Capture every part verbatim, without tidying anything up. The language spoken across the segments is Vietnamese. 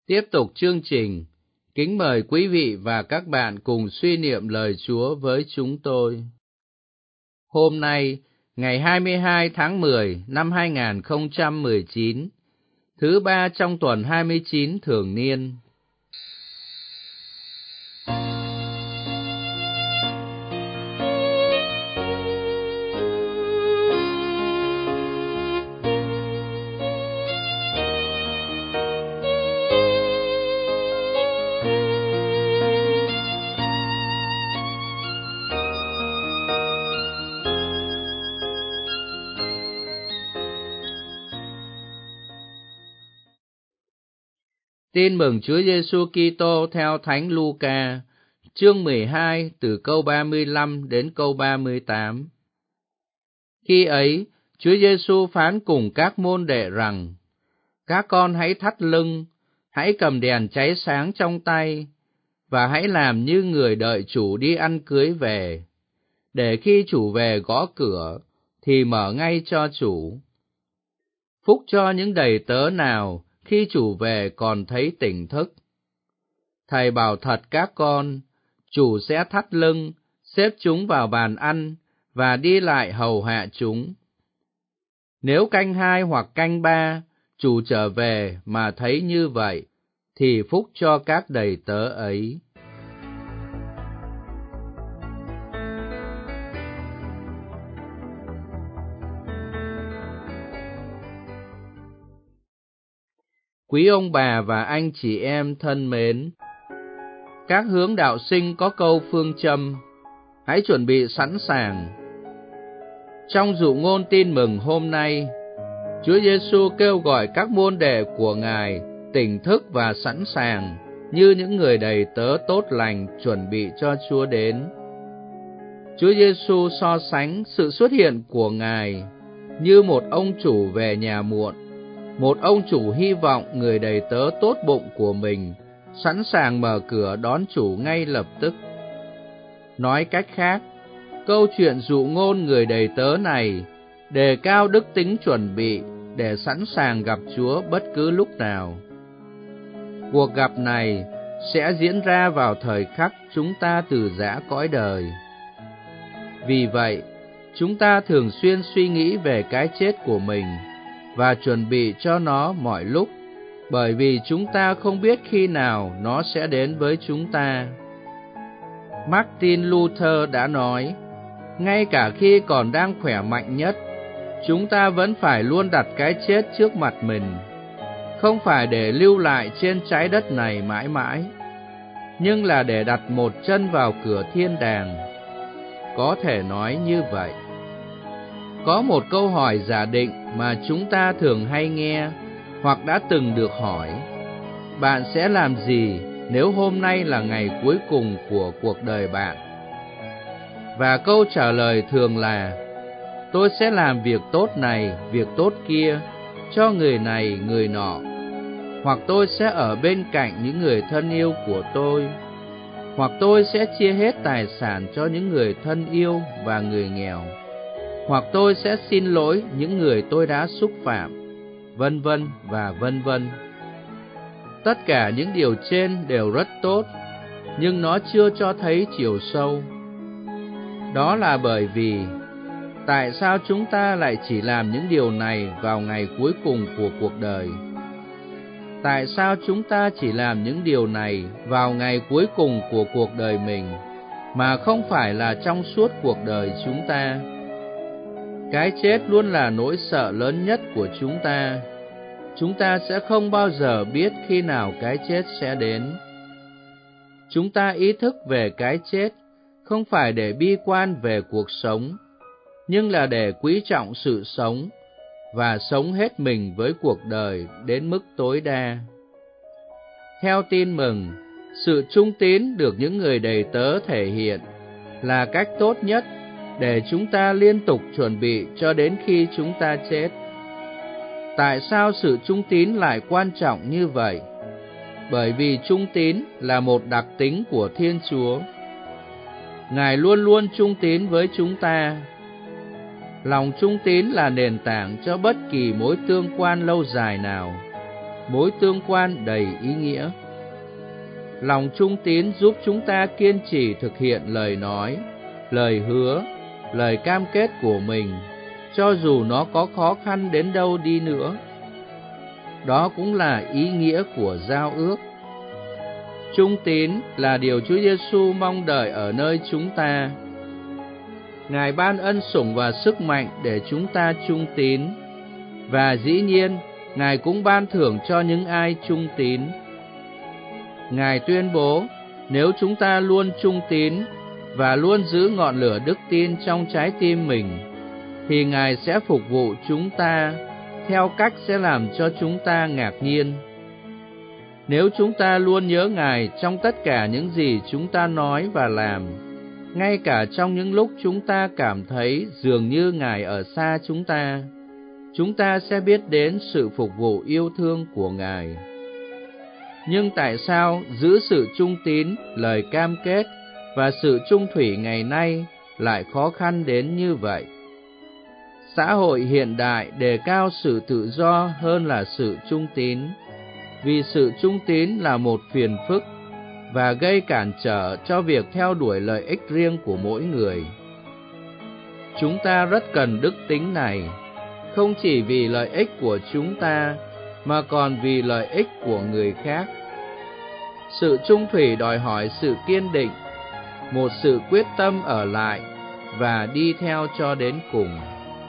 Tiếp tục chương trình, kính mời quý vị và các bạn cùng suy niệm lời Chúa với chúng tôi. Hôm nay, ngày hai mươi hai tháng mười năm hai nghìn không trăm mười chín, thứ ba trong tuần hai mươi chín thường niên. Tin mừng Chúa Giêsu Kitô theo Thánh Luca, chương mười hai từ câu ba mươi lăm đến câu ba mươi tám. Khi ấy, Chúa Giêsu phán cùng các môn đệ rằng: Các con hãy thắt lưng, hãy cầm đèn cháy sáng trong tay, và hãy làm như người đợi chủ đi ăn cưới về, để khi chủ về gõ cửa, thì mở ngay cho chủ. Phúc cho những đầy tớ nào khi chủ về còn thấy tỉnh thức. Thầy bảo thật các con, chủ sẽ thắt lưng, xếp chúng vào bàn ăn, và đi lại hầu hạ chúng. Nếu canh hai hoặc canh ba, chủ trở về mà thấy như vậy, thì phúc cho các đầy tớ ấy. Quý ông bà và anh chị em thân mến, các hướng đạo sinh có câu phương châm: hãy chuẩn bị sẵn sàng. Trong dụ ngôn tin mừng hôm nay, Chúa Giêsu kêu gọi các môn đệ của Ngài tỉnh thức và sẵn sàng như những người đầy tớ tốt lành chuẩn bị cho Chúa đến. Chúa Giêsu so sánh sự xuất hiện của Ngài như một ông chủ về nhà muộn, một ông chủ hy vọng người đầy tớ tốt bụng của mình sẵn sàng mở cửa đón chủ ngay lập tức. Nói cách khác, câu chuyện dụ ngôn người đầy tớ này đề cao đức tính chuẩn bị để sẵn sàng gặp Chúa bất cứ lúc nào. Cuộc gặp này sẽ diễn ra vào thời khắc chúng ta từ giã cõi đời. Vì vậy, chúng ta thường xuyên suy nghĩ về cái chết của mình và chuẩn bị cho nó mọi lúc, bởi vì chúng ta không biết khi nào nó sẽ đến với chúng ta. Martin Luther đã nói, ngay cả khi còn đang khỏe mạnh nhất, chúng ta vẫn phải luôn đặt cái chết trước mặt mình, không phải để lưu lại trên trái đất này mãi mãi, nhưng là để đặt một chân vào cửa thiên đàng. Có thể nói như vậy. Có một câu hỏi giả định mà chúng ta thường hay nghe hoặc đã từng được hỏi: bạn sẽ làm gì nếu hôm nay là ngày cuối cùng của cuộc đời bạn? Và câu trả lời thường là: tôi sẽ làm việc tốt này, việc tốt kia, cho người này, người nọ. Hoặc tôi sẽ ở bên cạnh những người thân yêu của tôi. Hoặc tôi sẽ chia hết tài sản cho những người thân yêu và người nghèo. Hoặc tôi sẽ xin lỗi những người tôi đã xúc phạm, vân vân và vân vân. Tất cả những điều trên đều rất tốt, nhưng nó chưa cho thấy chiều sâu. Đó là bởi vì tại sao chúng ta lại chỉ làm những điều này vào ngày cuối cùng của cuộc đời? Tại sao chúng ta chỉ làm những điều này vào ngày cuối cùng của cuộc đời mình, mà không phải là trong suốt cuộc đời chúng ta? Cái chết luôn là nỗi sợ lớn nhất của chúng ta. Chúng ta sẽ không bao giờ biết khi nào cái chết sẽ đến. Chúng ta ý thức về cái chết không phải để bi quan về cuộc sống, nhưng là để quý trọng sự sống và sống hết mình với cuộc đời đến mức tối đa. Theo tin mừng, sự trung tín được những người đầy tớ thể hiện là cách tốt nhất để chúng ta liên tục chuẩn bị cho đến khi chúng ta chết. Tại sao sự trung tín lại quan trọng như vậy? Bởi vì trung tín là một đặc tính của Thiên Chúa. Ngài luôn luôn trung tín với chúng ta. Lòng trung tín là nền tảng cho bất kỳ mối tương quan lâu dài nào. mối tương quan đầy ý nghĩa. Lòng trung tín giúp chúng ta kiên trì thực hiện lời nói, lời hứa, lời cam kết của mình, cho dù nó có khó khăn đến đâu đi nữa. Đó cũng là ý nghĩa của giao ước. Trung tín là điều Chúa Giêsu mong đợi ở nơi chúng ta. Ngài ban ân sủng và sức mạnh để chúng ta trung tín, và dĩ nhiên, Ngài cũng ban thưởng cho những ai trung tín. Ngài tuyên bố, nếu chúng ta luôn trung tín và luôn giữ ngọn lửa đức tin trong trái tim mình, thì Ngài sẽ phục vụ chúng ta theo cách sẽ làm cho chúng ta ngạc nhiên. Nếu chúng ta luôn nhớ Ngài trong tất cả những gì chúng ta nói và làm, ngay cả trong những lúc chúng ta cảm thấy dường như Ngài ở xa chúng ta, chúng ta sẽ biết đến sự phục vụ yêu thương của Ngài. Nhưng tại sao giữ sự trung tín, lời cam kết và sự trung thủy ngày nay lại khó khăn đến như vậy? Xã hội hiện đại đề cao sự tự do hơn là sự trung tín, vì sự trung tín là một phiền phức và gây cản trở cho việc theo đuổi lợi ích riêng của mỗi người. Chúng ta rất cần đức tính này, không chỉ vì lợi ích của chúng ta, mà còn vì lợi ích của người khác. Sự trung thủy đòi hỏi sự kiên định, một sự quyết tâm ở lại và đi theo cho đến cùng.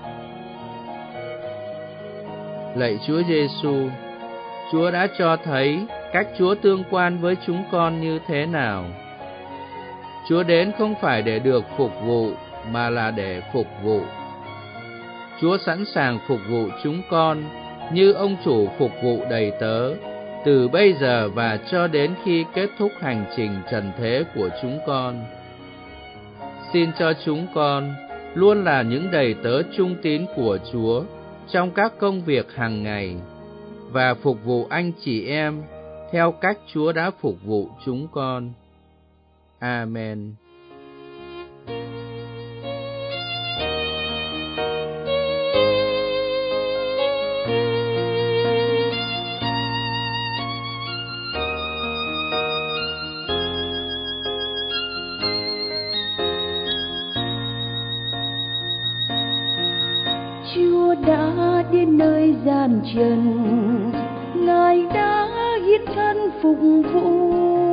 Lạy Chúa Giêsu, Chúa đã cho thấy cách Chúa tương quan với chúng con như thế nào. Chúa đến không phải để được phục vụ, mà là để phục vụ. Chúa sẵn sàng phục vụ chúng con như ông chủ phục vụ đầy tớ, từ bây giờ và cho đến khi kết thúc hành trình trần thế của chúng con. Xin cho chúng con luôn là những đầy tớ trung tín của Chúa trong các công việc hàng ngày, và phục vụ anh chị em theo cách Chúa đã phục vụ chúng con. Amen. Chúa đã đến nơi gian trần, Ngài đã hiến thân phục vụ.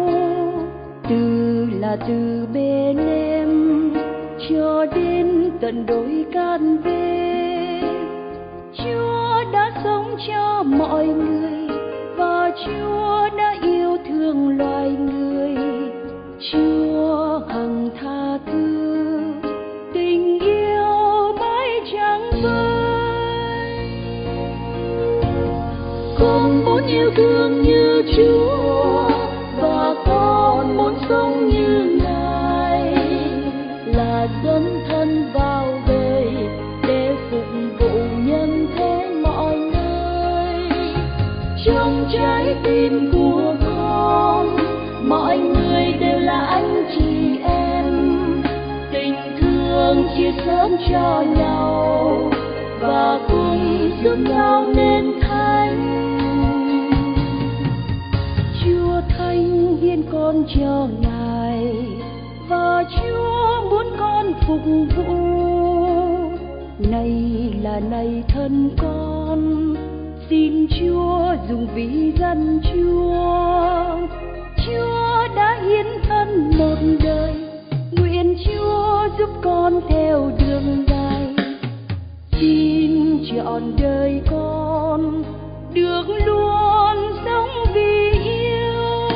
Từ là từ Bê-lêm cho đến tận đồi Can Vê, Chúa đã sống cho mọi người và Chúa đã yêu thương loài người. Chúa hằng tha thứ, tình yêu mãi chẳng phai. Con muốn yêu thương như Chúa và con muốn sống như Ngài, là dấn thân vào đời để phục vụ nhân thế mọi nơi. Trong trái tim của con, mọi người đều là anh chị em, tình thương chia sớt cho nhau và cùng giúp nhau nên thánh. Chúa thánh hiến con cho Ngài và Chúa muốn con phục vụ. Này là này thân con, xin Chúa dùng vì dân Chúa. Chúa đã hiến thân một đời, nguyện Chúa giúp con theo đường Ngài. Xin trọn đời con được luôn sống vì yêu.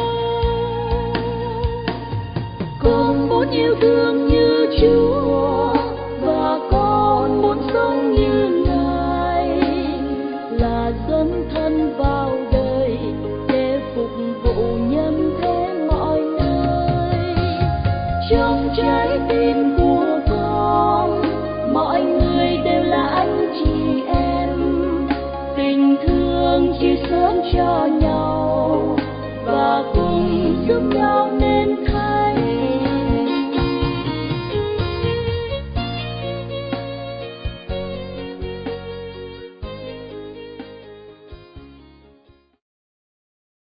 Con muốn yêu thương như Chúa và con muốn sống như Ngài, là dấn thân vào đời để phục vụ nhân thế mọi nơi. Trong trái tim của con, mọi người đều là anh chị em, tình thương chia sớt cho nhau và cùng giúp nhau